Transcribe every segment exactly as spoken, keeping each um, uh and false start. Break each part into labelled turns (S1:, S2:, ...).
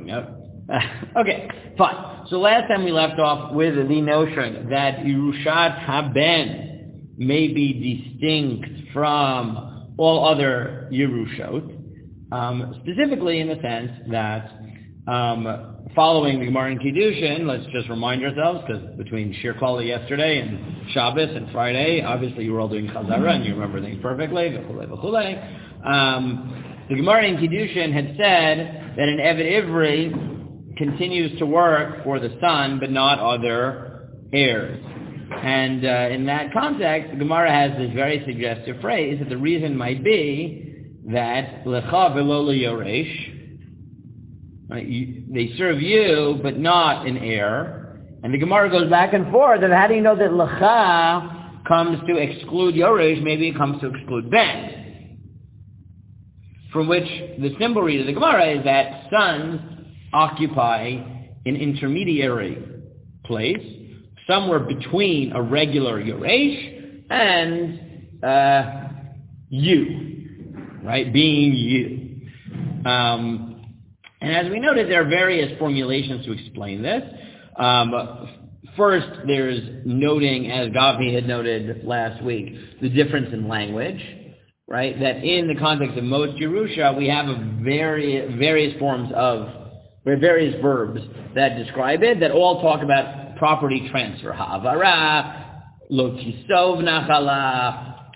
S1: Yep. Okay, fine. So last time we left off with the notion that Yerushat Haben may be distinct from all other Yerushot, um, specifically in the sense that um, following the Gemara in Kiddushin, let's just remind ourselves, because between Shir Klali yesterday and Shabbos and Friday, obviously you were all doing Chazara and you remember things perfectly, v'chulei v'chulei. Um, the Gemara in Kiddushin had said that an Eved Ivri continues to work for the son, but not other heirs. And uh, in that context, the Gemara has this very suggestive phrase that the reason might be that lecha v'lo leyoresh, they serve you, but not an heir. And the Gemara goes back and forth, and how do you know that lecha comes to exclude yoresh? Maybe it comes to exclude ben. From which the simple read of the Gemara is that sons occupy an intermediary place, somewhere between a regular Yoresh and uh, you, right? Being you. Um, and as we noted, there are various formulations to explain this. Um, first, there's noting, as Gavni had noted last week, the difference in language, right? That in the context of most Yerusha, we have a very, various forms of There are various verbs that describe it that all talk about property transfer. Ha'avara, lo tisov nachala,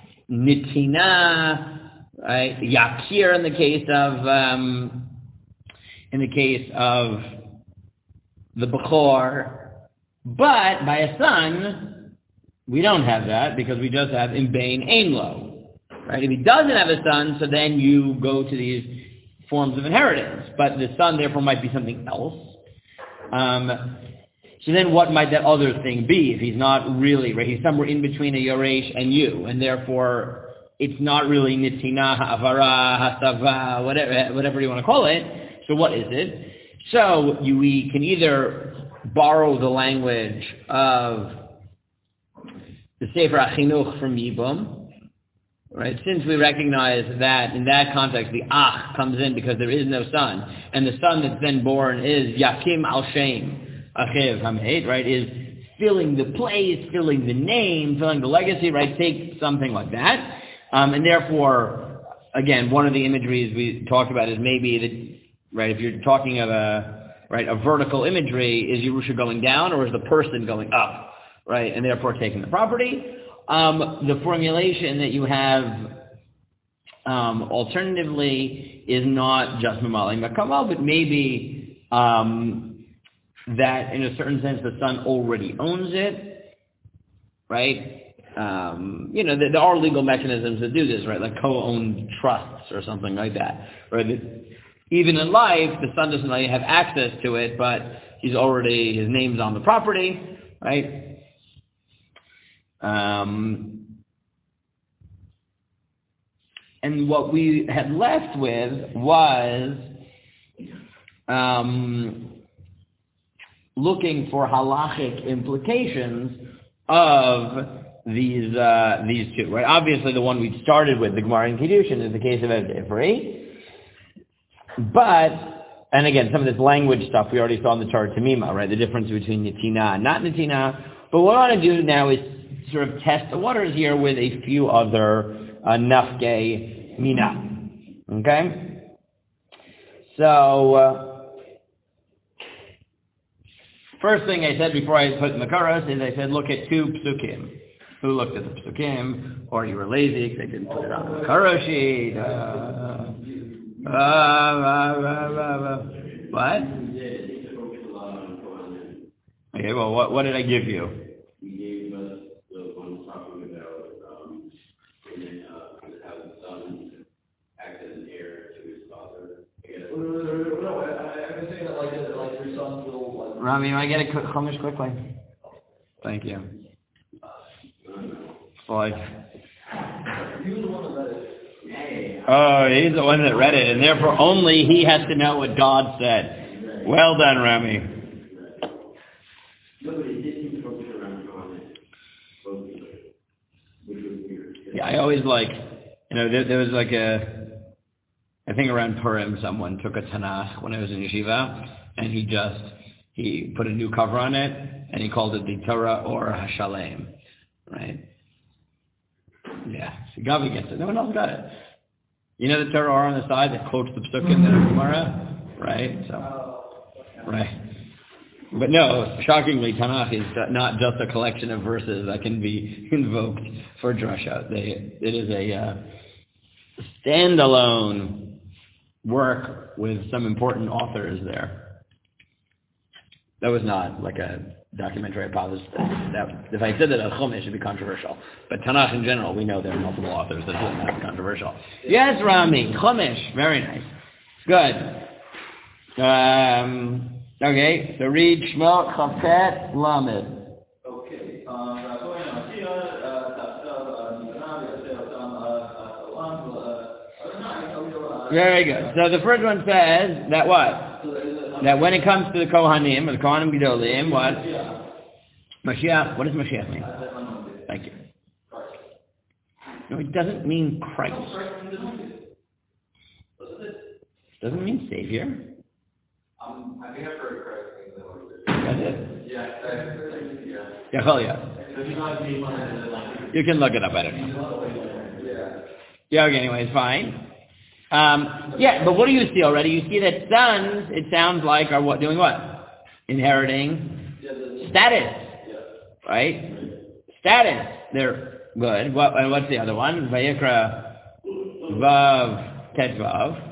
S1: nitina, right? Yakir in the case of um, in the case of the Bechor. But by a son, we don't have that because we just have imbain ein lo. Right? If he doesn't have a son, so then you go to these forms of inheritance, but the son therefore might be something else. Um, so then what might that other thing be if he's not really, right? He's somewhere in between a Yoresh and you, and therefore it's not really Nitina, Ha'avara, Hasava, whatever, whatever you want to call it. So what is it? So you, we can either borrow the language of the Sefer HaChinuch from Yibum, right? Since we recognize that in that context the ach comes in because there is no son, and the son that's then born is Yakim al Shem Achiv Hamed, right? Is filling the place, filling the name, filling the legacy, right? Take something like that, um, and therefore, again, one of the imageries we talked about is maybe that, right? If you're talking of a right a vertical imagery, is Yerusha going down or is the person going up, right? And therefore taking the property. Um, the formulation that you have, um, alternatively, is not just Mamali Makamal, but maybe um, that, in a certain sense, the son already owns it, right? Um, you know, there, there are legal mechanisms that do this, right? Like co-owned trusts or something like that, right? That even in life, the son doesn't really have access to it, but he's already, his name's on the property, right? Um, and what we had left with was um, looking for halachic implications of these uh, these two. Right? Obviously, the one we started with, the Gemara in Kiddushin, is the case of Eved Ivri. But, and again, some of this language stuff we already saw in the Torah Tamima, right? The difference between Nitina and not Nitina. But what I want to do now is sort of test the waters here with a few other uh, nafke mina. Okay? So, uh, first thing I said before I put in the Karos is I said look at two psukim. Who looked at the psukim? Or you were lazy because I didn't put it on the Karos sheet. Uh, uh, uh, uh, uh, uh, what? Okay, well, what, what did I give you? Rami, I get a chumash quickly? Thank you. Like, oh, he's the one that read it, and therefore only he has to know what God said. Well done, Rami. Yeah, I always like, you know, there, there was like a, I think around Purim, someone took a Tanakh when I was in yeshiva, and he just, he put a new cover on it, and he called it the Torah or HaShalem, right? Yeah, so Gavi gets it. No one else got it. You know the Torah or on the side that quotes the Psukim in the Gemara? Right? So, right. But no, shockingly, Tanakh is not just a collection of verses that can be invoked for drasha. They, it is a uh, standalone work with some important authors there. That was not like a documentary apology. That, if I said that at Chumash, it would be controversial. But Tanakh in general, we know there are multiple authors. That's really not controversial. Yes, Rami, Chumash, very nice. Good. Um, okay, so read Shemot Chafet Lamed.
S2: Okay.
S1: Very good. So the first one says that what? That when it comes to the Kohanim, or the Kohanim Gedolim, what? Mashiach. What does Mashiach mean? Thank you. No, it doesn't mean Christ. Doesn't mean Savior.
S2: Um, I think I've heard Christ.
S1: That's it.
S2: Yeah.
S1: Yeah, oh, yeah. You can look it up. I don't know. Yeah. Okay. Anyway, it's fine. Um, yeah, but what do you see already? You see that sons, it sounds like, are what doing what? Inheriting status, right? Status. They're good. What? And what's the other one? Vayikra Vav Tetvav.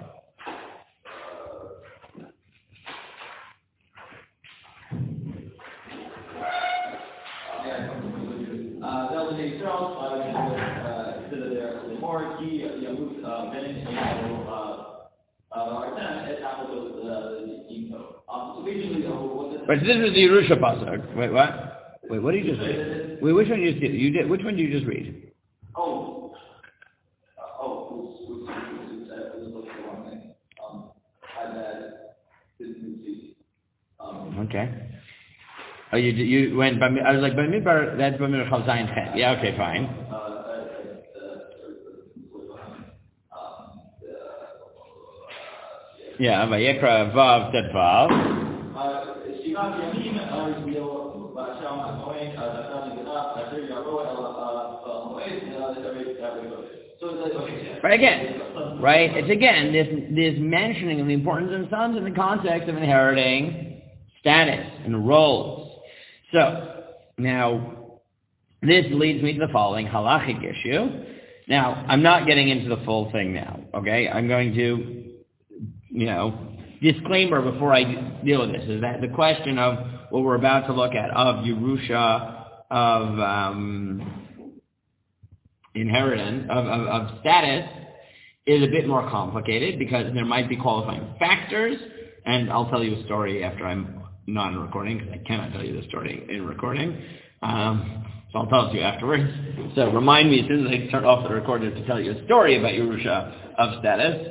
S1: But this is the Yerusha pasuk. Wait, what? Wait, what did you just read? Wait, which one did you just you did? Which one did you just read?
S2: Oh, uh, oh, who's who's who's that? Who's looking for one thing? Um, I that didn't see. Um.
S1: Okay. Oh, you you went by. I was like by midbar. That's by midbar Chavzayin Chet. Yeah. Okay. Fine.
S2: Uh,
S1: Yeah. Vayikra Vav Tetvav. Right, again, right? It's again this this mentioning of the importance of sons in the context of inheriting status and roles. So now this leads me to the following halachic issue. Now I'm not getting into the full thing now. Okay, I'm going to, you know, disclaimer before I deal with this is that the question of what we're about to look at of Yerusha, of um, inheritance, of, of, of status, is a bit more complicated because there might be qualifying factors, and I'll tell you a story after I'm not in recording because I cannot tell you the story in recording. Um, so I'll tell it to you afterwards. So remind me as soon as I turn off the recorder to tell you a story about Yerusha of status.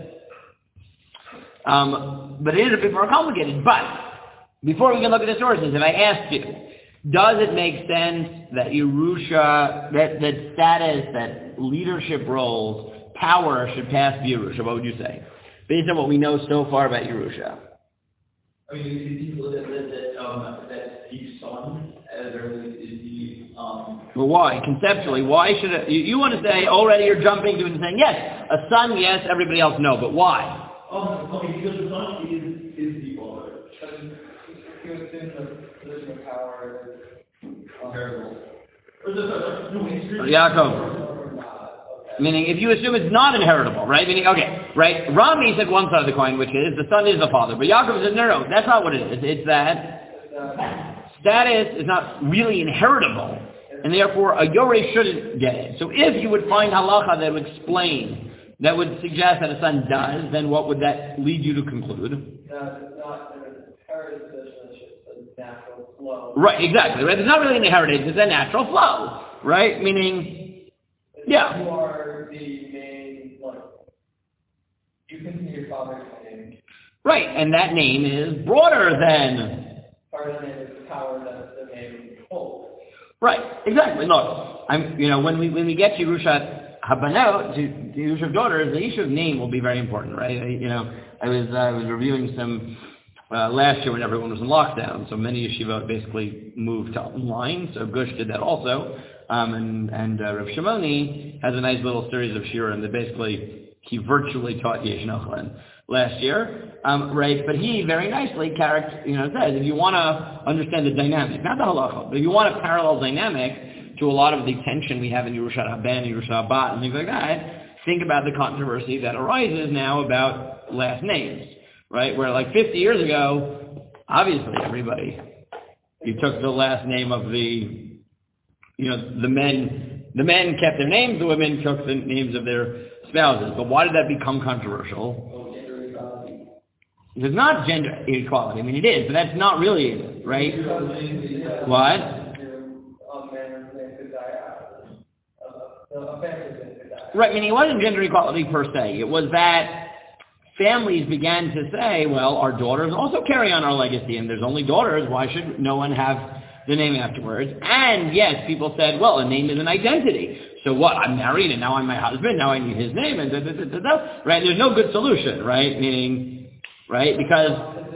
S1: Um, but it is a bit more complicated. But before we can look at the sources, if I asked you, does it make sense that Yerusha, that, that status, that leadership roles, power should pass to Yerusha? What would you say? Based on what we know so far about Yerusha.
S2: I mean, you see people that that um, that see son as early as the um.
S1: Well, why? Conceptually, why should it, you, you want to say already you're jumping to it and saying yes, a son, yes, everybody else no, but why?
S2: Um, okay, because the son is is the father. He was in the position of power is comparable.
S1: Yaakov. Meaning, if you assume it's not inheritable, right? Meaning, okay, right? Rami said one side of the coin, which is the son is the father, but Yaakov said no, no, that's not what it is. It's that status is not really inheritable, and therefore a Yoreh shouldn't get it. So, if you would find halacha that would explain, that would suggest that a son does, then what would that lead you to conclude?
S2: No, it's not an inherited position; it's just a natural flow.
S1: Right, exactly. Right, it's not really an inheritance; it's a natural flow, right? Meaning, yeah.
S2: You are the main, like, you continue your father's name.
S1: Right, and that name is broader than...
S2: Part of the name is the power that the name holds.
S1: Right, exactly. Look, I'm, you know, when we when we get to Yerusha Habanot, to, to Yerusha daughters, the issue of name will be very important, right? I, you know, I was uh, I was reviewing some uh, last year when everyone was in lockdown. So many yeshivot basically moved to online. So Gush did that also. Um, and and uh, Rav Shimoni has a nice little series of shiurim that basically he virtually taught Yesh Nochlan last year, um, right? But he very nicely character, you know, says if you want to understand the dynamic, not the halacha, but if you want a parallel dynamic to a lot of the tension we have in Yerushat Haben and Yerushat Bat and things like that, think about the controversy that arises now about last names, right? Where like fifty years ago, obviously everybody, you took the last name of the, you know, the men, the men kept their names, the women took the names of their spouses. But why did that become controversial? It's not gender equality. I mean, it is, but that's not really it, right? What? Right, I mean, it wasn't gender equality per se. It was that families began to say, well, our daughters also carry on our legacy, and there's only daughters. Why should no one have the name afterwards? And yes, people said, well, a name is an identity. So what? I'm married, and now I'm my husband. Now I need his name, and da, da, da, da, da. Right? There's no good solution, right? Meaning, right? Because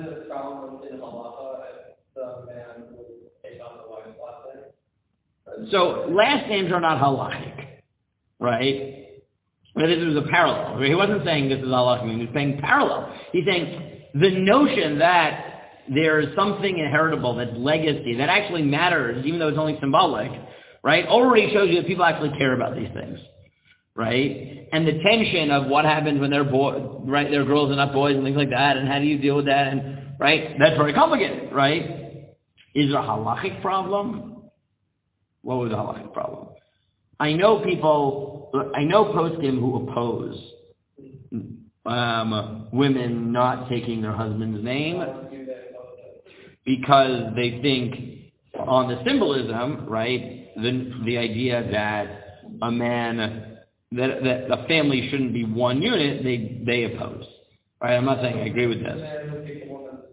S1: so last names are not halachic, right? But this was a parallel. He wasn't saying this is halachic. He was saying parallel. He's saying the notion that there's something inheritable that's legacy that actually matters, even though it's only symbolic, right? Already shows you that people actually care about these things, right? And the tension of what happens when they're boy, right? They're girls and not boys and things like that, and how do you deal with that? And right, that's very complicated, right? Is there a halachic problem? What was the halachic problem? I know people, I know poskim who oppose um, women not taking their husband's name because they think on the symbolism, right, the the idea that a man, that, that a family shouldn't be one unit, they they oppose. Right? I'm not saying I agree with this.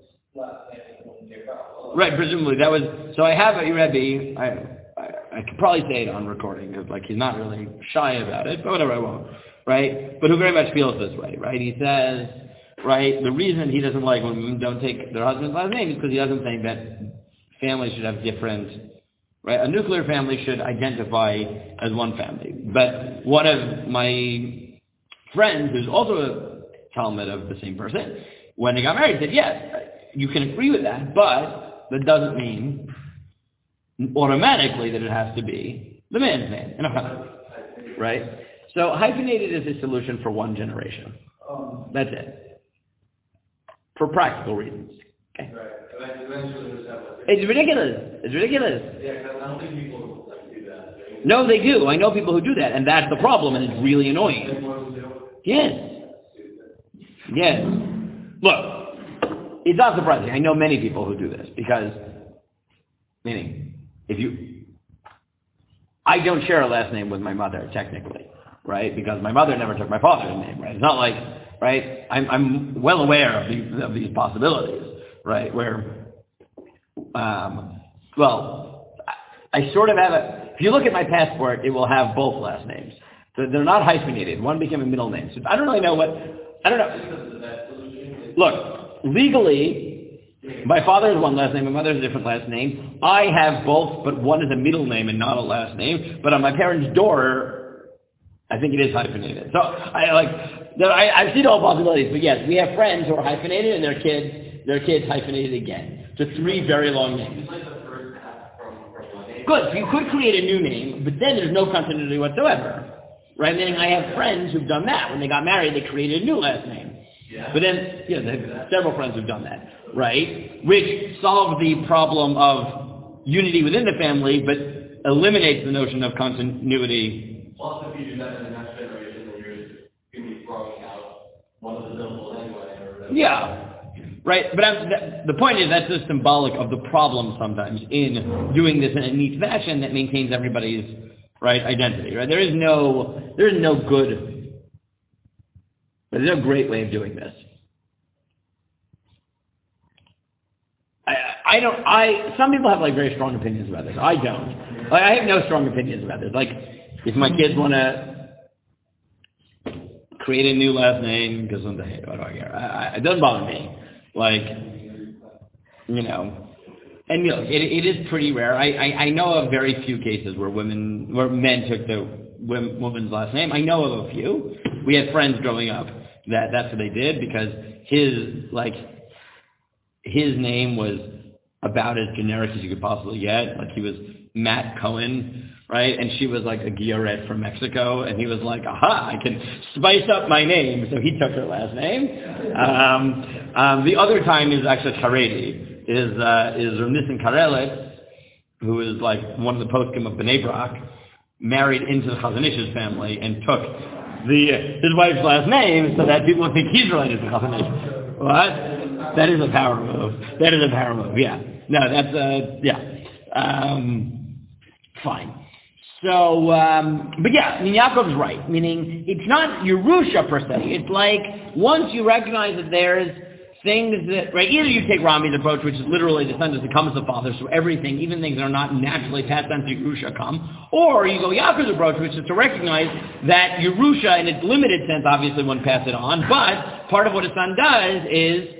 S1: Right, presumably that was, so I have a Rebbe, I, I could probably say it on recording because, like, he's not really shy about it, but whatever, I won't, right? But who very much feels this way, right? He says, right, the reason he doesn't like when women don't take their husband's last name is because he doesn't think that families should have different, right? A nuclear family should identify as one family. But one of my friends, who's also a Talmud of the same person, when they got married, said, yes, you can agree with that, but that doesn't mean automatically that it has to be the man's name in a family, right? So hyphenated is a solution for one generation. That's it. For practical reasons. Okay. It's ridiculous. It's ridiculous.
S2: Yeah, I don't think people do that.
S1: No, they do. I know people who do that, and that's the problem, and it's really annoying. Yes. Yes. Look, it's not surprising. I know many people who do this because, meaning, if you, I don't share a last name with my mother, technically, right? Because my mother never took my father's name, right? It's not like, right? I'm, I'm well aware of these, of these possibilities, right? Where, um, well, I, I sort of have a, if you look at my passport, it will have both last names. So they're not hyphenated. One became a middle name. So I don't really know what, I don't know. Look, legally, my father has one last name, my mother has a different last name. I have both, but one is a middle name and not a last name. But on my parents' door, I think it is hyphenated. So I like, I, I've seen all possibilities. But yes, we have friends who are hyphenated and their kids, their kids hyphenated again. So three very long names. Good. So you could create a new name, but then there's no continuity whatsoever. Right? Meaning I have friends who've done that. When they got married, they created a new last name. Yeah. But then, you know, they have several friends who've done that, right? Which solves the problem of unity within the family, but eliminates the notion of continuity.
S2: Also, if you do that in the next generation, then you're going to be throwing out one of the symbols anyway. Or
S1: yeah, right. But I'm, that, the point is that's just symbolic of the problem sometimes in doing this in a neat fashion that maintains everybody's right identity. Right? There is no, there is no good. But there's no great way of doing this. I, I don't, I, some people have like very strong opinions about this. I don't. Like, I have no strong opinions about this. Like, if my kids want to create a new last name, because what do I care? I, I, it doesn't bother me. Like, you know, and you know, it, it is pretty rare. I, I, I know of very few cases where women, where men took the women, woman's last name. I know of a few. We had friends growing up that that's what they did because his, like, his name was about as generic as you could possibly get. Like, he was Matt Cohen, right? And she was like a Guilloret from Mexico, and he was like, aha, I can spice up my name. So he took her last name. Um, um, the other time is actually Haredi. Is uh, is Rav Nissen Karelis, who is like one of the poskim of Bnei Brak, married into the Chazon Ish's family and took the uh, his wife's last name so that people would think he's related to Chazon Ish. What? That is a power move. That is a power move. Yeah. No, that's uh yeah. Um, fine. So, um, but yeah, I mean, Yaakov's right. Meaning, it's not Yerusha per se. It's like once you recognize that there's things that, right, either you take Rami's approach, which is literally the son becomes the father, so everything, even things that are not naturally passed down to Yerusha come, or you go Yaakov's approach, which is to recognize that Yerusha, in its limited sense, obviously won't pass it on, but part of what a son does is,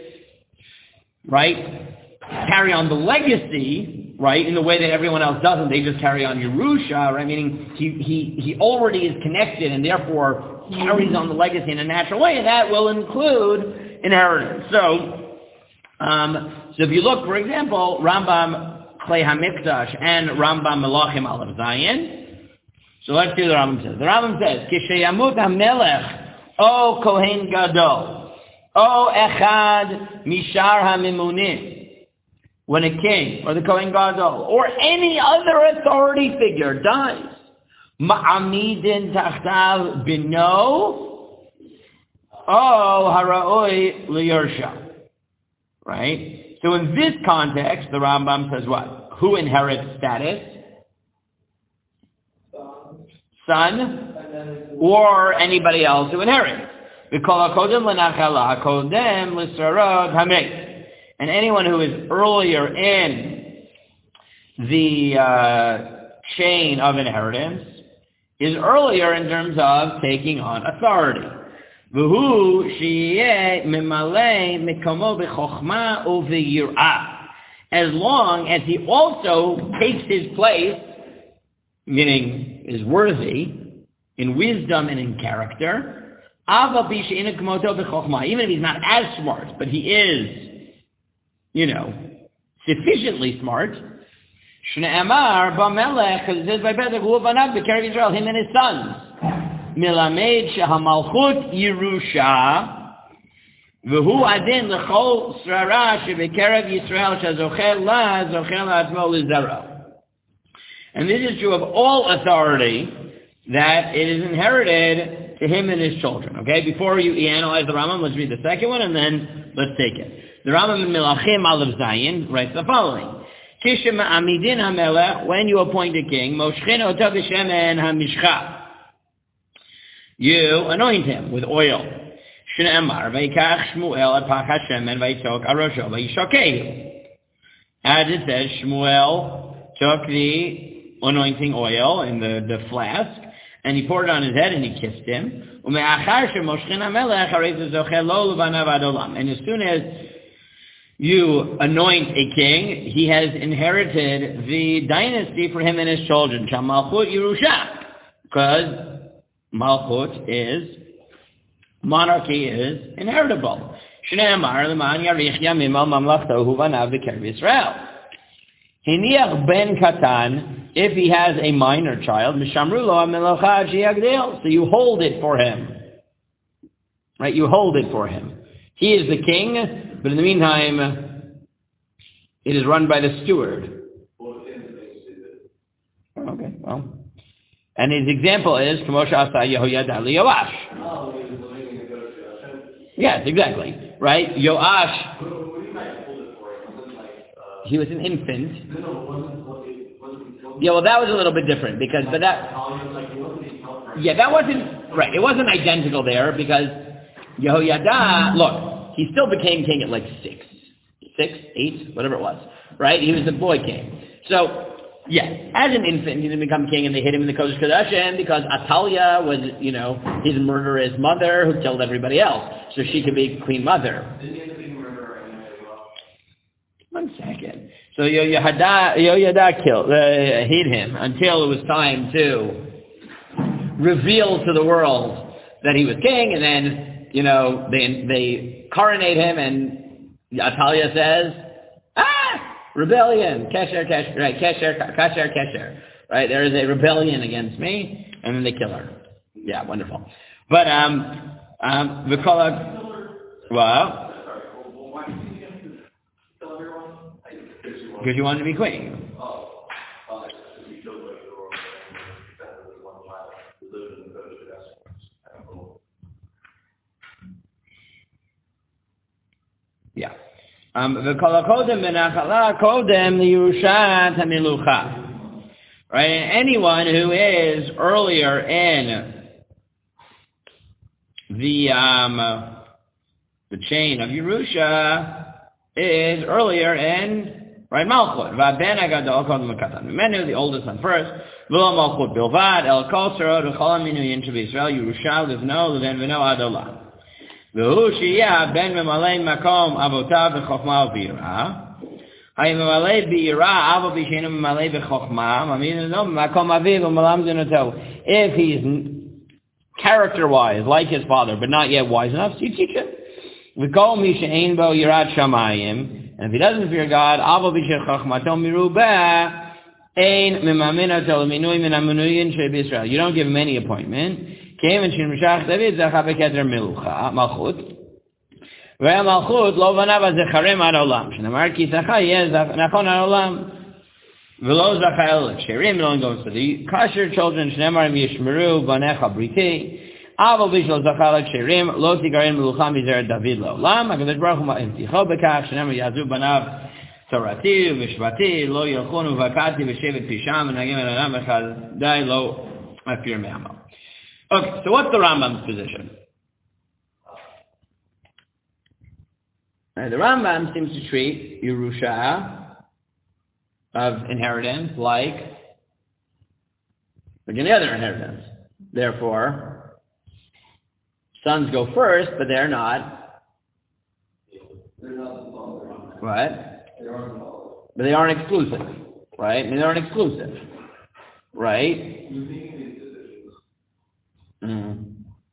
S1: right, carry on the legacy, right, in the way that everyone else doesn't. They just carry on Yerusha, right, meaning he, he, he already is connected and therefore carries on the legacy in a natural way, and that will include inheritance. So, um, so if you look, for example, Rambam Klei HaMikdash and Rambam Melachim Aleph Zayin. So let's see what the Rambam says. The Rambam says, Kishayamut HaMelech O Kohen Gadol O Echad Mishar HaMimunim. When a king or the Kohen Gadol or any other authority figure dies, Ma'amidin Tachtav Bino Oh, hara'oi liyersha. Right? So in this context, the Rambam says what? Who inherits status? Son. Or anybody else who inherits. And anyone who is earlier in the uh, chain of inheritance is earlier in terms of taking on authority. V'hu sheyeh mimalei mikomo b'chokhma u'v'yirah. As long as he also takes his place, meaning is worthy, in wisdom and in character, ava b'she'ina k'moto b'chokhma. Even if he's not as smart, but he is, you know, sufficiently smart. Shne'amar b'melech, because it says by Pesach, hu v'anav b'kerev Yisrael, him and his sons. Milamed shehamalchut Yerusha, v'hu adin l'chol srara shebekerev Yisrael shezochel la zochel la'atzmo l'zero. And this is true of all authority, that it is inherited to him and his children. Okay, before you analyze the Rambam, let's read the second one and then let's take it. The Rambam in Melachim Aleph Zayin writes the following: Kishem amidin hamelech, when you appoint a king, moshchin otav b'shemen hamishcha. You anoint him with oil. Shne'emar v'yikach Shmuel et pach hashemen v'yitok arosho v'yishokehu. As it says, Shmuel took the anointing oil in the, the flask, and he poured it on his head and he kissed him. And as soon as you anoint a king, he has inherited the dynasty for him and his children. Shamalchut Yerusha. Because Malchut is, monarchy is inheritable. Shne'emar l'man yarich yamimo mamlachto hu vanav b'kerev Yisrael. Hiniach ben katan, if he has a minor child, mishamru lo ha'melocha sheyagdil, so you hold it for him. Right, you hold it for him. He is the king, but in the meantime, it is run by the steward. Okay, well. And his example is, K'moshe asa Yehoyada liYoash. Yes, exactly. Right? Yoash, he was an infant. Yeah, well, that was a little bit different, because, but that, yeah, that wasn't, right, it wasn't identical there, because Yehoyada, look, he still became king at like six, six, eight, whatever it was, right? He was a boy king. So, yeah, as an infant, he didn't become king, and they hid him in the Kodesh Kodashim because Atalia was, you know, his murderous mother who killed everybody else, so she could be queen mother. One second. So Yehoyada, Yehoyada killed, uh, hid him until it was time to reveal to the world that he was king, and then, you know, they they coronate him, and Atalia says, ah, rebellion, kesher, kesher, right, kesher, kesher, kesher, right, there is a rebellion against me, and then they kill her. Yeah, wonderful. But, um, um, Vikola, well, because you wanted to be queen. Yeah. Um, right, and anyone who is earlier in the um, the chain of Yerusha is earlier in right Malchut. V'aben hagadol kodem l'katan mimenu, the oldest son first. V'lo Malchut bilvad el kol tzarot v'chol aminuyin sheb'Yisrael Yerusha livno l'ven v'no ad olam. V'hu sheyeh ben memalei makom avotav v'chokhma v'yirah. Hay memalei b'yirah avo b'sheinu memalei b'chokhma. Maminu no makom aviv u'malam zenoto. If he's character-wise like his father, but not yet wise enough, so you teach him. V'kol mi she'ein bo yirat shamayim. And if he doesn't fear God, avo b'shel chokhmato mirubeh ein memaminato l'minui min ha'minuyin sheb'Yisrael. You don't give him any appointment. Kemen shenmishach David zacha beketer milucha malchut. Ve'malchut lo vanav zecharim ad olam. Shnamar ki zacha yeh nachon ad olam. V'lo zacha el sherim. It only goes to the kosher children. Shnamar yishmeru banecha briti. Avo bishlo zacha sherim lo tigarim milucha mizer David lo olam. Hakadosh Baruch Hu ma'imticho bekach. Shnamar yazu banav torati v'shvati lo yelchonu v'akati v'shevet pisham v'nagim elanam v'chadai lo afir me'amal. Okay, so what's the Rambam's position? Right, the Rambam seems to treat Yerusha of inheritance like like any other inheritance. Therefore, sons go first, but they're not. What? But they aren't exclusive, right? I mean, they aren't exclusive, right? Mm.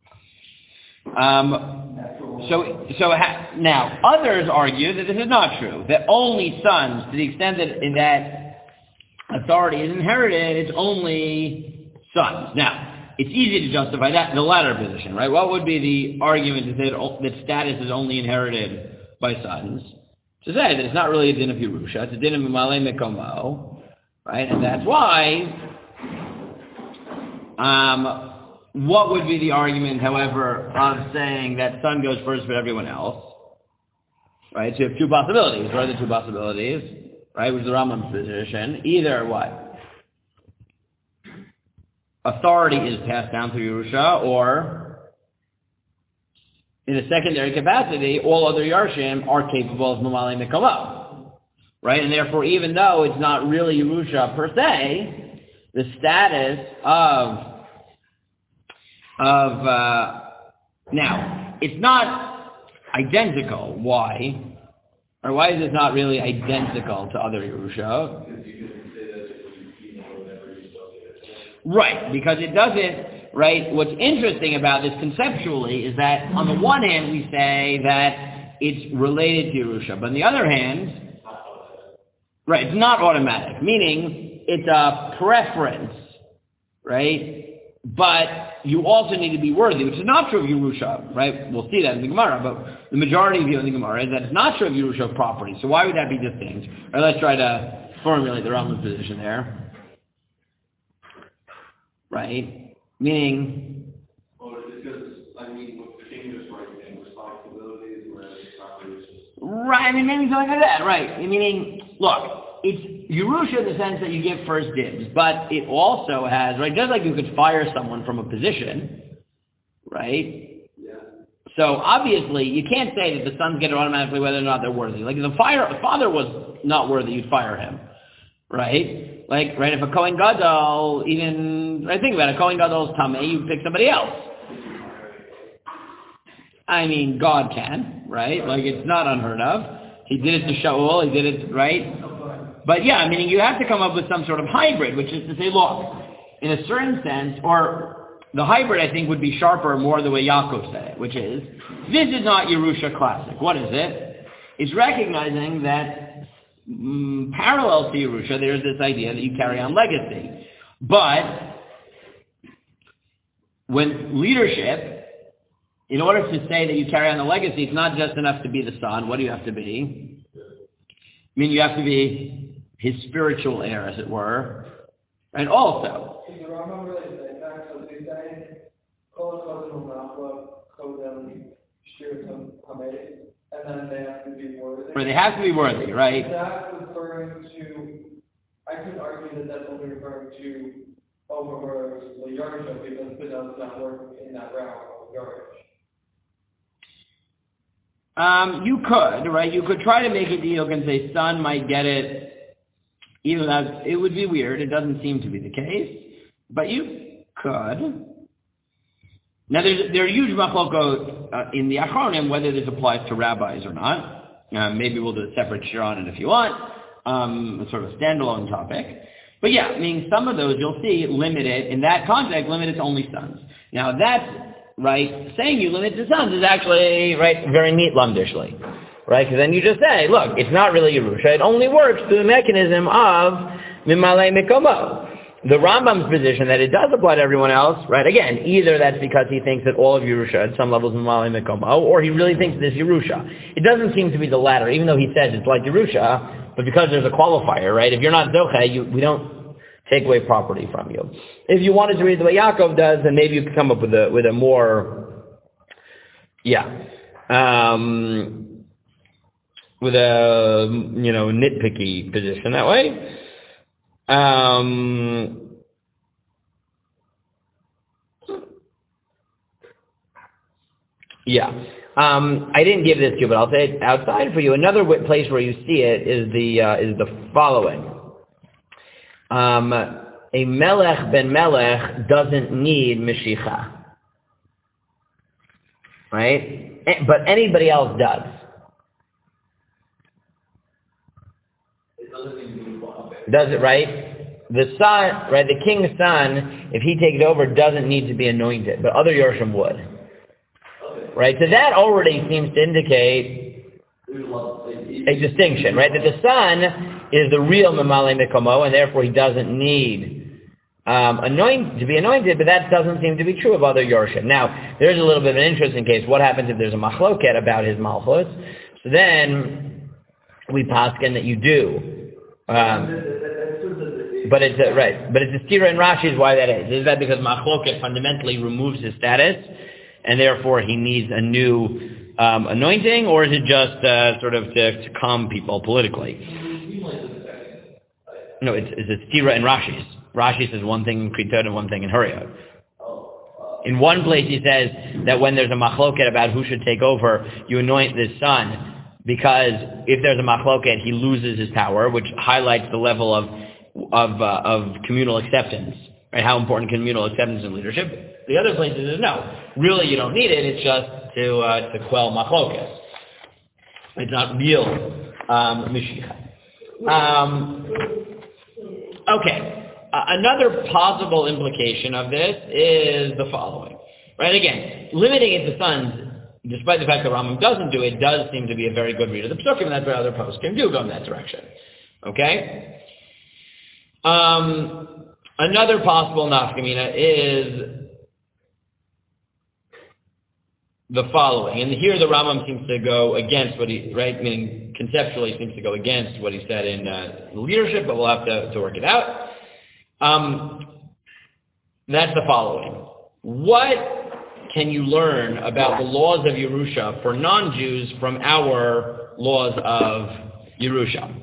S1: Um, so, so ha- now others argue that this is not true. That only sons, to the extent that that authority is inherited, it's only sons. Now, it's easy to justify that the latter position, right? What would be the argument to say that, that status is only inherited by sons? To say that it's not really a din of Yerusha, it's a din of Mimalei Mekomo, right? And that's why. Um, What would be the argument, however, of saying that son goes first but everyone else? Right? So you have two possibilities. What are the two possibilities? Right? Which is the Rambam's position. Either what? Authority is passed down through Yerusha, or in a secondary capacity, all other Yarshim are capable of Mamalei Mekomo. Right? And therefore, even though it's not really Yerusha per se, the status of Of uh, now, it's not identical. Why? Or why is it not really identical to other Yerusha? Right, because it doesn't. Right. What's interesting about this conceptually is that on the one hand we say that it's related to Yerusha, but on the other hand, right, it's not automatic. Meaning it's a preference, right? But you also need to be worthy, which is not true of Yerusha, right? We'll see that in the Gemara, but the majority of you in the Gemara is that it's not true of Yerusha property. So why would that be distinct? All right, let's try to formulate the Rambam's position there. Right? Meaning...
S2: Well, because, I mean, with the dangerous right and responsibilities, whereas property is just...
S1: Right, I mean, maybe something like that, right? Meaning, look... It's Yerusha in the sense that you get first dibs, but it also has, right, just like you could fire someone from a position, right?
S2: Yeah.
S1: So obviously, you can't say that the sons get it automatically whether or not they're worthy. Like if the fire, the father was not worthy, you'd fire him, right? Like, right, if a Kohen Gadol, even, right, think about it, a Kohen Gadol's tamei, you pick somebody else. I mean, God can, right? Like, it's not unheard of. He did it to Shaul, he did it, right? But yeah, meaning you have to come up with some sort of hybrid, which is to say, look, in a certain sense, or the hybrid I think would be sharper more the way Yaakov said it, which is, this is not Yerusha classic. What is it? It's recognizing that mm, parallel to Yerusha, there's this idea that you carry on legacy. But when leadership, in order to say that you carry on the legacy, it's not just enough to be the son. What do you have to be? I mean, you have to be his spiritual heir, as it were. And also,
S2: and then they have to be worthy.
S1: Or they have to be worthy, right?
S2: That's referring to, I could argue that that's only referring to over the Yerushah because Bidon's not working in that realm of Yerush.
S1: Um, you could, right? You could try to make a deal and say son might get it, even though it would be weird. It doesn't seem to be the case, but you could. Now, there's, there are huge machlokot uh, in the Achronim whether this applies to rabbis or not. Uh, maybe we'll do a separate shir on it if you want, um, a sort of standalone topic. But yeah, I mean, some of those you'll see limited, in that context, limited to only sons. Now, that's, right, saying you limit to sons is actually, right, very neat lumdishly. Right, because then you just say, look, it's not really Yerusha, it only works through the mechanism of Mimalei Mikomo. The Rambam's position that it does apply to everyone else, right, again, either that's because he thinks that all of Yerusha at some levels is Mimalei Mikomo, or he really thinks this Yerusha. It doesn't seem to be the latter, even though he says it's like Yerusha, but because there's a qualifier, right, if you're not Zocheh, you, we don't take away property from you. If you wanted to read the way Yaakov does, then maybe you could come up with a, with a more, yeah, um, with a, you know, nitpicky position that way. Um, yeah. Um, I didn't give this to you, but I'll say it outside for you. Another w- place where you see it is the uh, is the following. Um, a melech ben melech doesn't need Mashiach, right? But anybody else does. Does it, right? The son, right, the king's son, if he takes over, doesn't need to be anointed, but other Yorshim would. Right? So that already seems to indicate a distinction, right? That the son is the real Mimalei Mikomo, and therefore he doesn't need um, anoint, to be anointed, but that doesn't seem to be true of other Yorshim. Now, there's a little bit of an interesting case. What happens if there's a machloket about his malchus? So then we paskin that you do. Um, but it's a, right, but it's a stira in Rashi is why that is. Is that because machloket fundamentally removes his status, and therefore he needs a new um, anointing, or is it just uh, sort of to, to calm people politically? No, it's, it's a stira in Rashi's. Rashi says one thing in Kritot and one thing in Huriyot. In one place he says that when there's a machloket about who should take over, you anoint this son, because if there's a machloket, he loses his power, which highlights the level of of uh, of communal acceptance, right? How important communal acceptance in leadership. The other places is no, really you don't need it. It's just to uh, to quell machloket. It's not real um, Mashiach. Um, okay. Uh, another possible implication of this is the following, right? Again, limiting it to sons, despite the fact that Rambam doesn't do it, does seem to be a very good read of the Psukim, and that's what other posts can do, go in that direction. Okay? Um, another possible nafkamina is the following, and here the Rambam seems to go against what he, right, meaning conceptually seems to go against what he said in uh, leadership, but we'll have to, to work it out. Um, that's the following. What can you learn about the laws of Yerusha for non-Jews from our laws of Yerusha?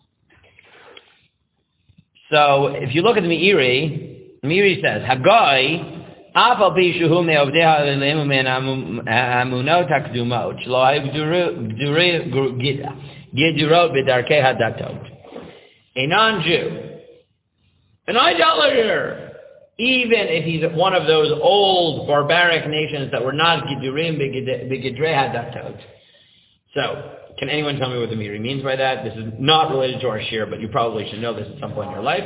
S1: So, if you look at the Meiri, Meiri says, Hagai, Afal pi shuhu me'ovdeha l'leimu min amunot hakdumot, shlo ha'igdurot b'darkei hadatot. A non-Jew, an idolater, even if he's one of those old barbaric nations that were not Gidurim b'Gidrei Hadatot. So, can anyone tell me what the Meiri means by that? This is not related to our shir, but you probably should know this at some point in your life.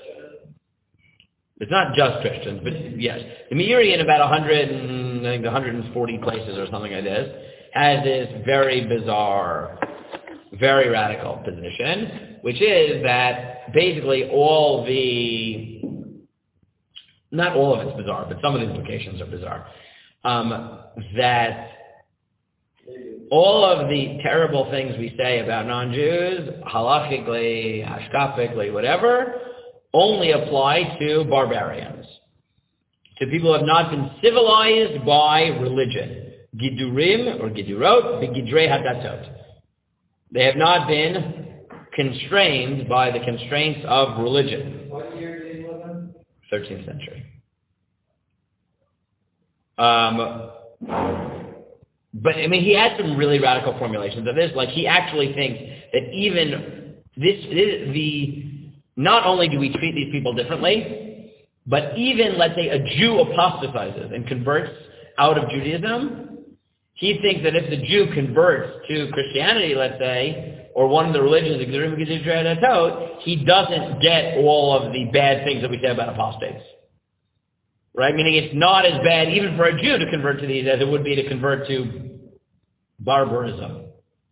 S1: It's not just Christians, but yes. The Meiri in about one hundred, and, I think one hundred forty places or something like this, has this very bizarre, very radical position, which is that basically all the, not all of it's bizarre, but some of the implications are bizarre, um, that all of the terrible things we say about non-Jews, halachically, hashkafically, whatever, only apply to barbarians, to people who have not been civilized by religion. Gidurim or Gidurot, begidrei hadatot. They have not been constrained by the constraints of religion.
S2: What year did he live in?
S1: thirteenth century. Um, but, I mean, he had some really radical formulations of this. Like, he actually thinks that even this, this the... Not only do we treat these people differently, but even, let's say, a Jew apostatizes and converts out of Judaism, he thinks that if the Jew converts to Christianity, let's say, or one of the religions, he doesn't get all of the bad things that we say about apostates. Right? Meaning it's not as bad, even for a Jew to convert to these, as it would be to convert to barbarism.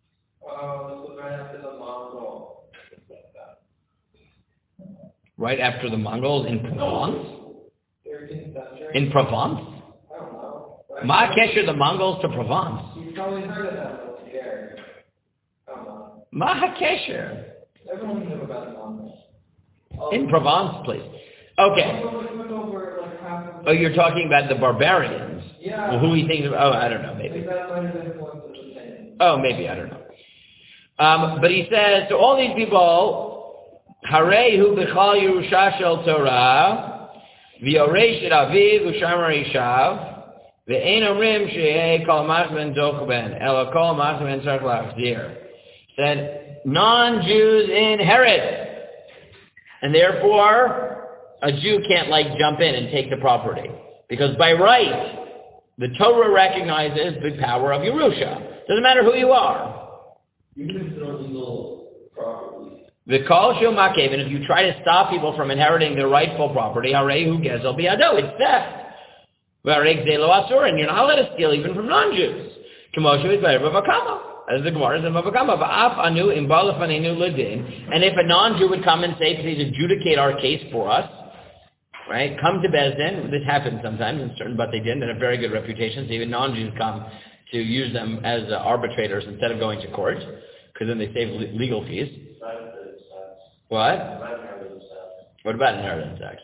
S1: Right after the Mongols in Provence? In Provence?
S2: I don't know.
S1: Ma kesher the Mongols to Provence?
S2: You've probably heard of them over here. I don't know.
S1: Ma kesher.
S2: Everyone knew about the Mongols.
S1: In Provence, please. Okay. Oh, you're talking about the barbarians?
S2: Yeah.
S1: Well, who he thinks of? Oh, I don't know, maybe.
S2: That might have influenced his opinion.
S1: Oh, maybe, I don't know. Um, but he says, so all these people, Harehu b'chal Yerusha shel Torah, v'yoresh et aviv u'shamar ishav, v'ein omrim she'eh kol machben doch ben, ela kol machben tzarich lachzir. Said, non-Jews inherit, and therefore a Jew can't like jump in and take the property, because by right the Torah recognizes the power of Yerusha. Doesn't matter who you are.
S2: Even if it's illegal property.
S1: The kol shel makev, and if you try to stop people from inheriting their rightful property, harehu gezel biado, it's theft. V'areg zelo asur, and you're not allowed to steal even from non-Jews. K'moshe v'dvayer b'vakama, as the Gemara is in Bavakama, v'af anu im balafanenu ledin, and if a non-Jew would come and say, please adjudicate our case for us, right, come to Bezdin, this happens sometimes, in certain, but they didn't, and have very good reputations, so even non-Jews come to use them as uh, arbitrators instead of going to court, because then they save le- legal fees. What? What about inheritance tax?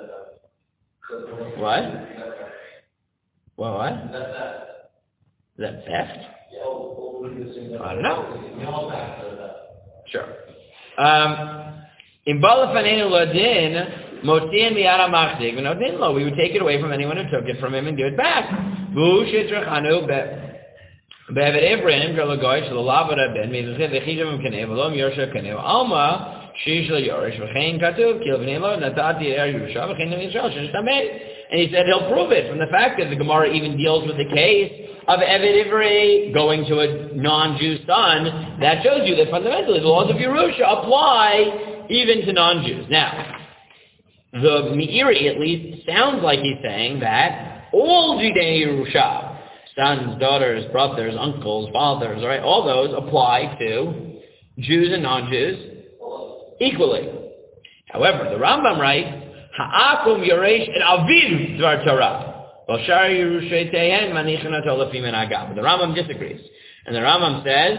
S1: What? What? What? Is that theft? I don't know. Sure. Um, in Balafanenu Ladin, Motian Miara Machzik, Vinodin Lo, we would take it away from anyone who took it from him and give it back. Vushit Be'avid Ephraim, Galagoy, Shalavada Ben, Mizrahi, Vechidam Kanevalom, Yorsha Kanev, Alma, Shish Yorish, Vachain Katuv, Kilvinelo, Natati Er Yusha, Vachain Yisrael, Shishameh. And he said he'll prove it from the fact that the Gemara even deals with the case of Eved Ivri going to a non-Jew son. That shows you that fundamentally the laws of Yerusha apply even to non-Jews. Now, the Meiri at least sounds like he's saying that all Judei Yerusha, sons, daughters, brothers, uncles, fathers, right? All those apply to Jews and non-Jews equally. However, the Rambam writes, Ha'akum yoresh et aviv dvar Torah, v'shar yerushatein manichin ato lefim en agam. The Rambam disagrees, and the Rambam says,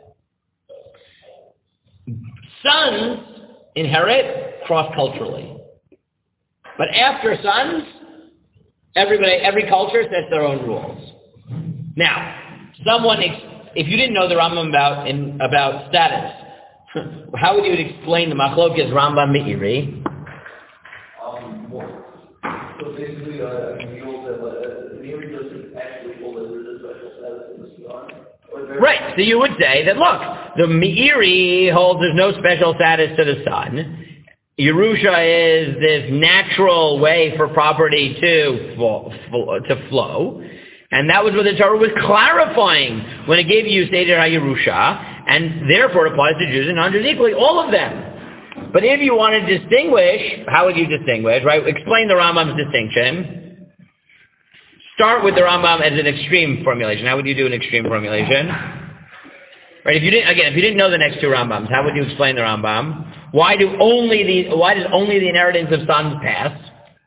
S1: sons inherit cross-culturally, but after sons, everybody, every culture sets their own rules. Now, someone, if you didn't know the Rambam about in, about status, how would you explain the Machlokes Rambam Meiri?
S2: Um, so basically, uh, we hold that uh, the Meiri doesn't actually hold that there's a special status in the Son.
S1: Right. So you would say that look, the Meiri holds there's no special status to the son. Yerusha is this natural way for property to fo- fo- to flow. And that was what the Torah was clarifying when it gave you Seder HaYerusha, and therefore it applies to Jews and non-Jews equally, all of them. But if you want to distinguish, how would you distinguish, right? Explain the Rambam's distinction. Start with the Rambam as an extreme formulation. How would you do an extreme formulation? Right? If you didn't, again, if you didn't know the next two Rambams, how would you explain the Rambam? Why do only the, why does only the inheritance of sons pass?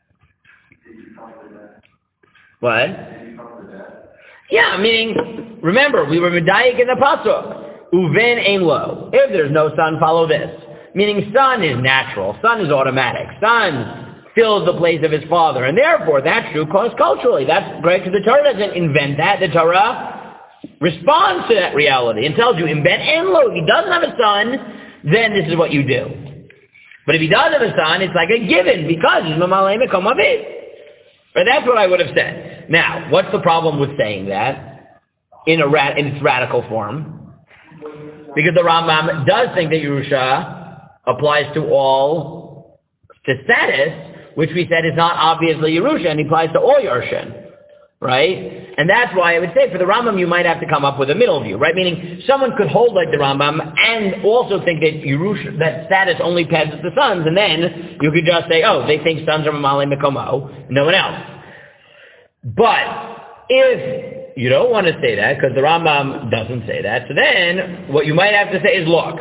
S1: What? Yeah, meaning, remember, we were medayik in the pasuk. Uven ein lo. If there's no son, follow this. Meaning son is natural. Son is automatic. Son fills the place of his father. And therefore, that's true cross-culturally. That's great because the Torah doesn't invent that. The Torah responds to that reality and tells you, invent ein lo. If he doesn't have a son, then this is what you do. But if he does have a son, it's like a given because he's mamalei mekom aviv. But that's what I would have said. Now, what's the problem with saying that in a rat, in its radical form? Because the Rambam does think that Yerusha applies to all, to status, which we said is not obviously Yerusha, and applies to all Yershin, right? And that's why I would say for the Rambam you might have to come up with a middle view, right? Meaning someone could hold like the Rambam and also think that Yerusha, that status only passes to sons, and then you could just say, oh, they think sons are mamalei mekomo, no one else. But if you don't want to say that, because the Rambam doesn't say that, so then what you might have to say is, look,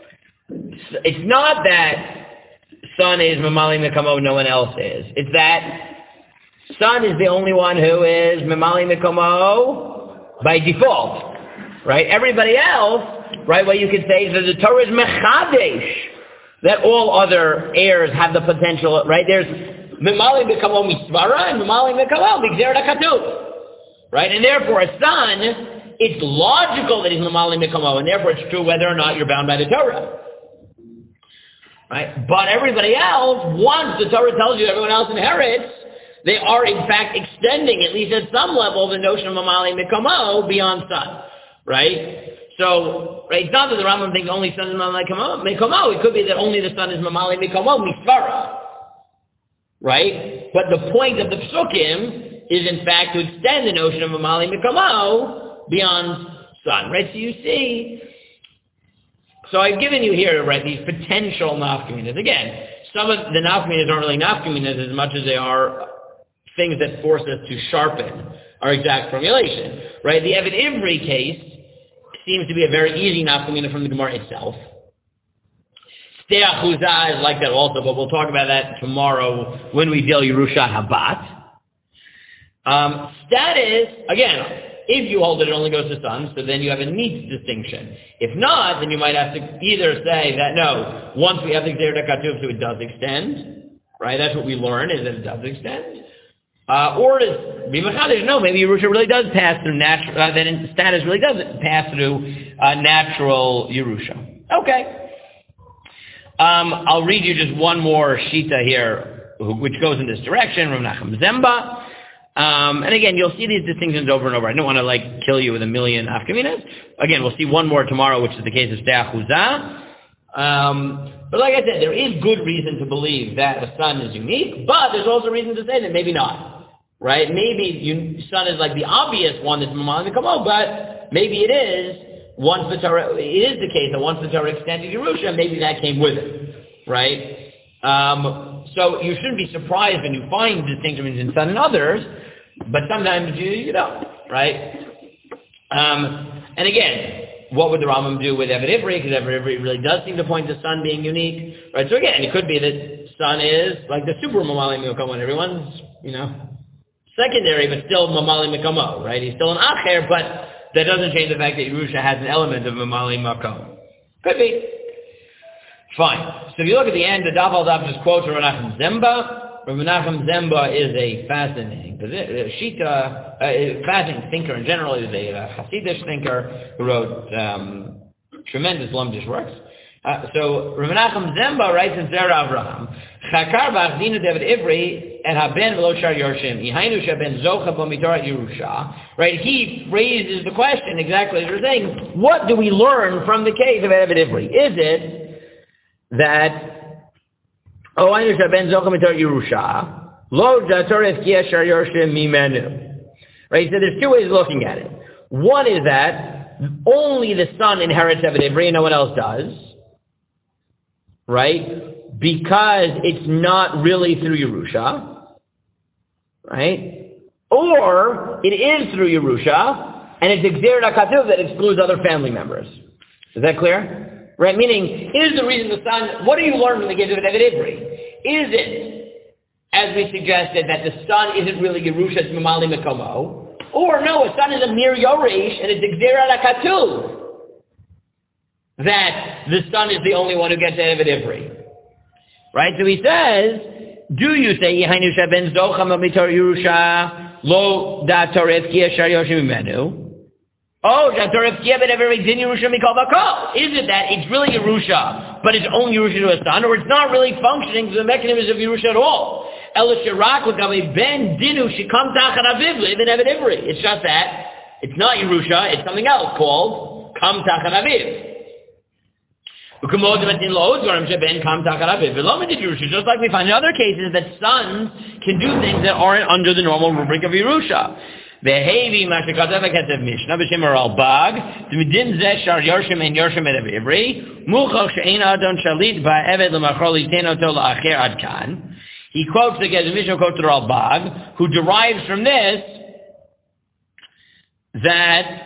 S1: it's not that son is mamalei mekomo, no one else is. It's that son is the only one who is mamalei mekomo by default, right? Everybody else, right, what you could say is that the Torah is mechadesh, that all other heirs have the potential, right? There's mamalei mekomo misvara and mamalei mekomo b'gzerat hakatuv. Right? And therefore, a son, it's logical that he's mamalei mekomo, and therefore it's true whether or not you're bound by the Torah. Right? But everybody else, once the Torah tells you everyone else inherits, they are in fact extending, at least at some level, the notion of mamalei mekomo beyond son. Right? So, right, it's not that the Rambam thinks only son is mamalei mekomo. It could be that only the son is mamalei mekomo misvara. Right? But the point of the psukim is in fact to extend the notion of mamalei mekomo beyond son, right? So you see, so I've given you here, right, these potential nafkaminas. Again, some of the nafkaminas aren't really nafkaminas as much as they are things that force us to sharpen our exact formulation, right? The Eved Ivri case seems to be a very easy nafkamina from the Gemara itself. Stei Achuzah is like that also, but we'll talk about that tomorrow when we deal Yerusha Habat. Um, status, again, if you hold it, it only goes to sons, so then you have a neat distinction. If not, then you might have to either say that, no, once we have the Gzerat HaKatuv, so it does extend, right? That's what we learn, is that it does extend. Uh, or it is, be machadish, no, maybe Yerusha really does pass through natural, uh, that status really does pass through uh, natural Yerusha. Okay. Um, I'll read you just one more shita here, which goes in this direction, Rav Nachum Zemba. Um, and again, you'll see these distinctions over and over. I don't want to like kill you with a million afkaminas. Again, we'll see one more tomorrow, which is the case of Stei Achuzah. Um, but like I said, there is good reason to believe that a son is unique, but there's also reason to say that maybe not. Right? Maybe you, son is like the obvious one that's mamalei mekomo, but maybe it is once the Torah, it is the case that once the Torah extended Yerusha, maybe that came with it. Right? Um, so you shouldn't be surprised when you find distinctions in son and others, but sometimes you, you don't, right? Um, and again, what would the Rambam do with Eved Ivri? Because Eved Ivri really does seem to point to son being unique, right? So again, it could be that son is like the super mamalei mekomo, and everyone's, you know, secondary, but still mamalei mekomo, right? He's still an acher, but that doesn't change the fact that Yerusha has an element of mamalei mekomo. Could be. Fine. So if you look at the end, the Daf al Daf just quotes Rav Nachum Zemba. Rav Nachum Zemba is a fascinating shita, a fascinating thinker in general. He was a, a Hasidic thinker who wrote um, tremendous Lumdish works. Uh, so Rav Nachum Zemba writes in Zera Avraham, Chakar b'achdinu Eved Ivri et haben v'lo shar yorshim ihainu sheben zocha b'mitorah Yerusha. Right? He raises the question exactly as you're saying. What do we learn from the case of Eved Ivri? Is it that oh, ihainu sheben zocha b'mitorah Yerusha lo datorah efkiya shar yorshim mimenu? Right? So there's two ways of looking at it. One is that only the son inherits Evet Ivri and no one else does. Right? Because it's not really through Yerusha. Right? Or it is through Yerusha, and it's Gzerat HaKatuv that excludes other family members. Is that clear? Right? Meaning, is the reason the son, what do you learn from the case of Evet Ivri? Is it, as we suggested, that the son isn't really Yerusha, it's Mamali Mekomo? Or no, a son is a mere Yoresh, and it's Gzerat HaKatuv that the son is the only one who gets Evet Ivri. Right? So he says, do you say, Yehainu Shaben Zocham Mitor Yerusha Lo Da Toref Kia Shar Yoshim Menu? Oh, Da Toref Kia Ben Every Din Yerusha Mikol Bakol. Is it that it's really Yerusha, but it's only Yerusha to a son, or it's not really functioning through the mechanisms of Yerusha at all? Ela Shirak L'Gavi Ben Dinu Shikam Tachat Aviv Live in Evet Ivri. It's just that. It's not Yerusha, it's something else called Kam Tachat Aviv. Just like we find in other cases that sons can do things that aren't under the normal rubric of Yerusha. Behavi Mashakazav Ketev Mishnah B'Shem Aral Bag T'midin Zeh Shar Yorshim and Yorshim Et Ivri Muchach She'ein Adon Shalit Ba'eved L'Machol Yiten Oto La'acher Ad Kan. He quotes the Ketev Mishnah, quotes the Aral Bag, who derives from this that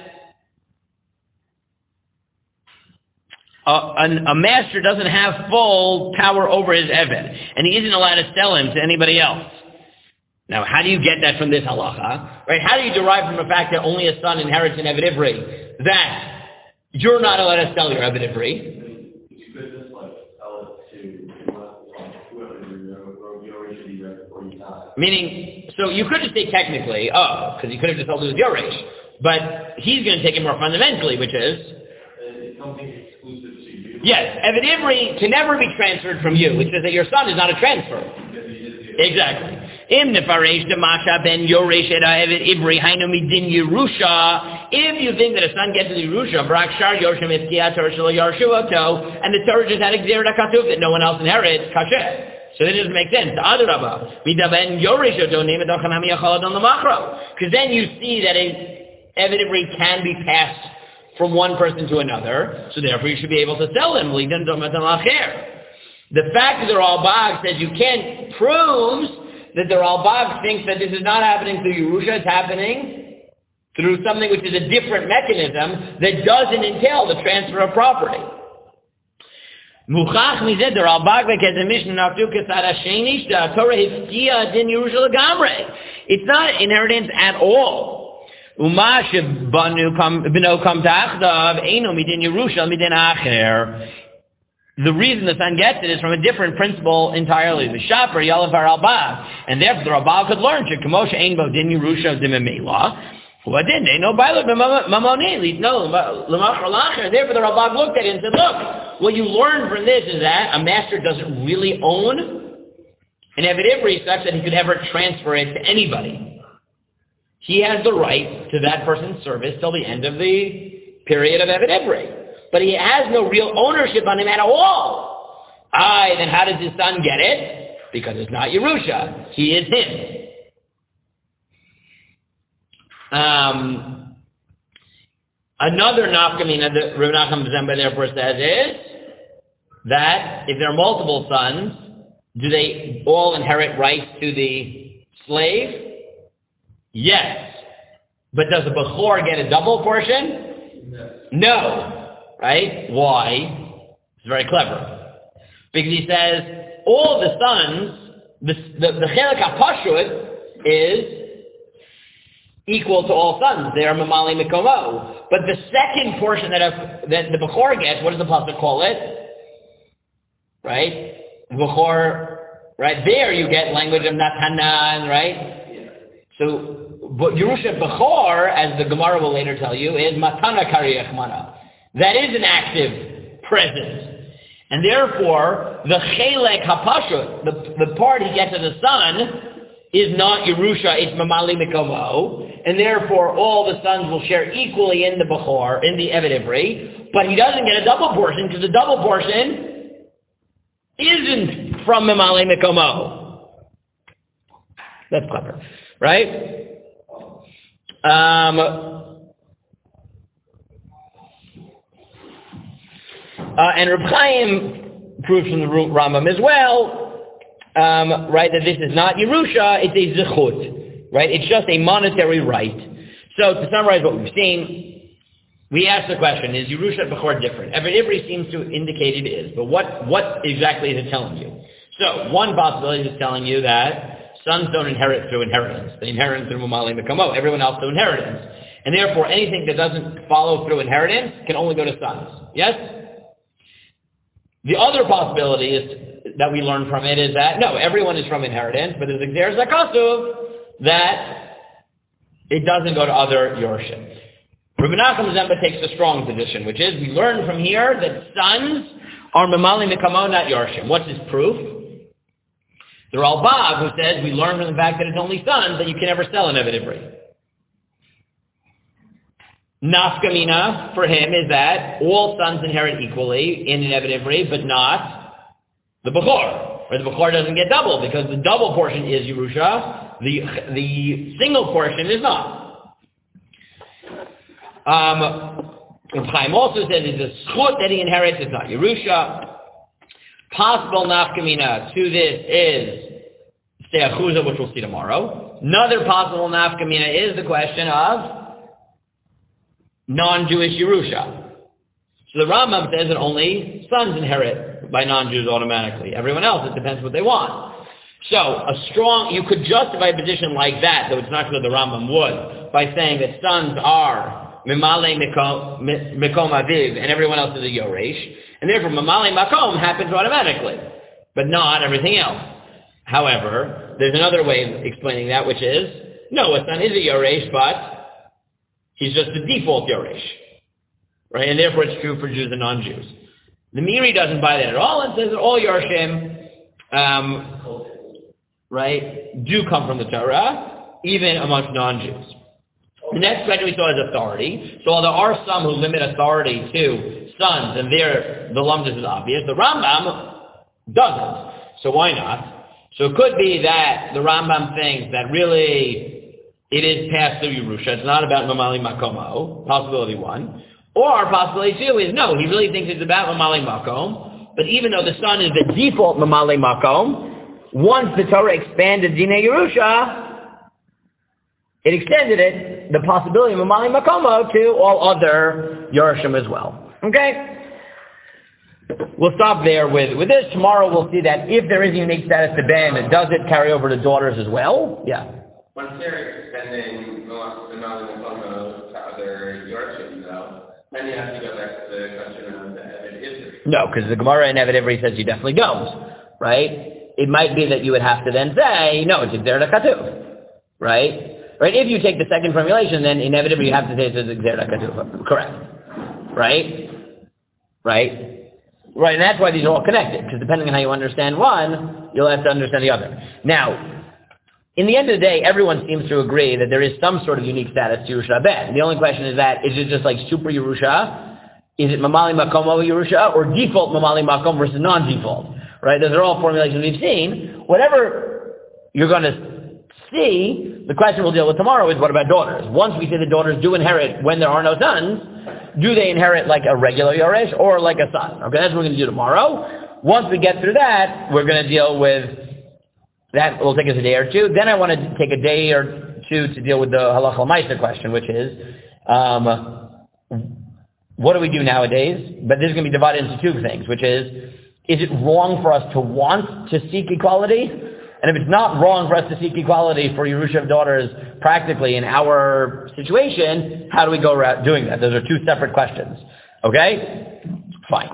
S1: Uh, a, a master doesn't have full power over his eved, and he isn't allowed to sell him to anybody else. Now, how do you get that from this halacha? Right? How do you derive from the fact that only a son inherits an eved ivri that you're not allowed to sell your eved ivri?
S2: You could just like sell it to whoever your Yoresh should be there before you die.
S1: Meaning, so you could just say technically, oh, because you could have just sold it to Yoresh, but he's going to take it more fundamentally, which is
S2: it's something exclusive to you.
S1: Yes, Evet Ivri can never be transferred from you, which is that your son is not a transfer. Exactly. Im nefaresh demasha ben yoresh et Evet Ivri hainu midin Yerusha. If you think that a son gets to the Yerusha, brak shar yorshim eskiat Torah shelo yarshu oto, and the Torah just had a gzerat hakatuv that no one else inherits, kasher. So that doesn't make sense. Adarabah, midaben yoresh oto neimet ochanami yachalad on the macro, because then you see that a Evet Ivri can be passed from one person to another, so therefore you should be able to sell them. The fact that the Ralbag says you can't proves that the Ralbag thinks that this is not happening through Yerusha, it's happening through something which is a different mechanism that doesn't entail the transfer of property. Muchach mized the Ralbag v'kezemish naftu kesad hashenish the Torah hifkia din Yerusha legamre. It's not inheritance at all. The reason the son gets it is from a different principle entirely. The shaper yalav Ralbag, and therefore the Ralbag could learn shekemosha ein bo din Yerusha dimemela. What did they know? By mamonei no lemachar lacher. Therefore the Ralbag looked at it and said, "Look, what you learn from this is that a master doesn't really own an Evet Ivri such that he could ever transfer it to anybody. He has the right to that person's service till the end of the period of Evet Ivri. But he has no real ownership on him at all. Aye, then how does his son get it? Because it's not Yerusha. He is him. Um, another nafkamina that Rav Nachman Zemba therefore says is that if there are multiple sons, do they all inherit rights to the slave? Yes. But does the Bechor get a double portion?
S2: No.
S1: No. Right? Why? It's very clever. Because he says, all the sons, the the, the Chelek HaPashut is equal to all sons. They are Mamali Mikomo. But the second portion that, a, that the Bechor gets, what does the Pasuk call it? Right? Bechor, right? There you get language of Natanan, right? So, but Yerusha Bechor, as the Gemara will later tell you, is Matana Kariyach Mana. That is an active presence. And therefore, the Chelek HaPashut, the, the part he gets as a son, is not Yerusha, it's Mamali Mikomo. And therefore, all the sons will share equally in the Bechor, in the Evet Ivri. But he doesn't get a double portion, because the double portion isn't from Mamali Mikomo. That's clever. Right? Um, uh, and Reb Chaim proves from the Rambam as well, um, right, that this is not Yerusha, it's a Zechut, right? It's just a monetary right. So to summarize what we've seen, we asked the question, is Yerusha Bechor different? Every Ivri seems to indicate it is, but what, what exactly is it telling you? So one possibility is telling you that sons don't inherit through inheritance. They inherit through Mamali Mekamo, everyone else through inheritance. And therefore anything that doesn't follow through inheritance can only go to sons. Yes? The other possibility is, that we learn from it is that, no, everyone is from inheritance, but there's a Gzer Zakasuv that it doesn't go to other Yorshim. Rabbi Nachum Zemba takes a strong position, which is we learn from here that sons are Mamali Mekamo, not Yorshim. What's his proof? The Ralbag, who says we learn from the fact that it's only sons that you can never sell an Eved Ivri. Nafkamina for him is that all sons inherit equally in an Eved Ivri, but not the Bechor. Or the Bechor doesn't get double because the double portion is Yerusha, the the single portion is not. Um, Chaim also says it's a schut that he inherits, it's not Yerusha. Possible nafkamina to this is Steachuza, which we'll see tomorrow. Another possible nafkamina is the question of non-Jewish Yerusha. So the Rambam says that only sons inherit by non-Jews automatically. Everyone else, it depends what they want. So a strong, you could justify a position like that, though it's not clear the Rambam would, by saying that sons are Mimale Mekom Aviv and everyone else is a Yoresh. And therefore, Mamali Makom happens automatically, but not everything else. However, there's another way of explaining that, which is, no, a son is a Yoresh, but he's just the default Yoresh. Right? And therefore it's true for Jews and non-Jews. The Miri doesn't buy that at all and says that all Yorshim, um, right, do come from the Torah, even amongst non-Jews. The next question we saw is authority. So while there are some who limit authority to sons, and there the lumdus is obvious, the Rambam doesn't. So why not? So it could be that the Rambam thinks that really it is passed through Yerusha. It's not about Mamali Makomo, possibility one. Or possibility two is no, he really thinks it's about Mamali Makom, but even though the son is the default Mamali Makom, once the Torah expanded Dinei Yerusha, it extended it, the possibility of Mamali Makomo, to all other Yerushim as well. Okay? We'll stop there with, with this. Tomorrow we'll see that if there is a unique status to Ben, does it carry over to daughters as well? Yeah.
S3: Once they're extending Mamali Makomo to other Yerushim, though, then you have to go back to the question of the Eved Ivri.
S1: No, because the Gemara in Eved Ivri says you definitely don't. Right? It might be that you would have to then say, no, it's Gzer Katuv. Right? Right? If you take the second formulation, then inevitably you have to say it's Gzer Katuv. Correct. Right? Right? Right, and that's why these are all connected, because depending on how you understand one, you'll have to understand the other. Now, in the end of the day, everyone seems to agree that there is some sort of unique status to Yerusha Ben. The only question is that, is it just like super Yerusha? Is it Mamali Makom over Yerusha? Or default Mamali Makom versus non-default? Right? Those are all formulations we've seen. Whatever you're going to see, the question we'll deal with tomorrow is what about daughters? Once we say the daughters do inherit when there are no sons, do they inherit like a regular Yoresh or like a son? Okay, that's what we're going to do tomorrow. Once we get through that, we're going to deal with, that will take us a day or two. Then I want to take a day or two to deal with the Halacha L'Maisa question, which is, um, what do we do nowadays? But this is going to be divided into two things, which is, is it wrong for us to want to seek equality? And if it's not wrong for us to seek equality for Yerusha of daughters practically in our situation, how do we go about doing that? Those are two separate questions. Okay? Fine.